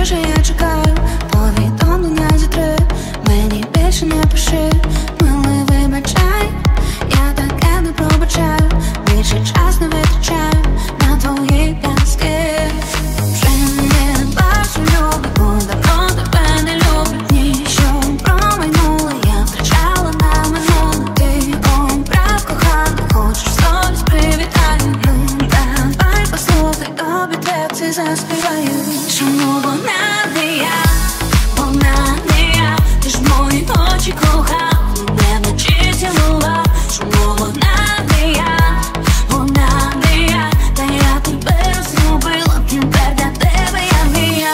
тише, я чекаю повідомлення зі 3. Мені більше не пиши, милий, вибачай, я таке не пробачаю. Більше час не витрачаю на твої казки. Вже не бачу любі, бо давно тебе не люблю. Ніщо промайнуло, я втрачала на минуле. Ти обрав кохану, хочеш совість привітаю. Ну давай послухай, тобі трепці заспіваю. Чому вона не я, вона не я? Ти ж мої очі кохав, мене вночі цілував. Чому вона не я, вона не я? Та я тебе зробила, тепер для тебе я не я.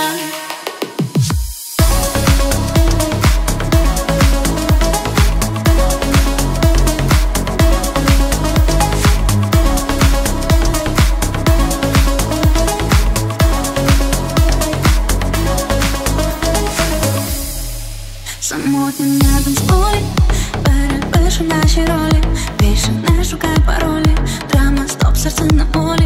Самотньо не танцюй, перепишу наші ролі. Більше не шукай паролі, драма, стоп, серце на волі.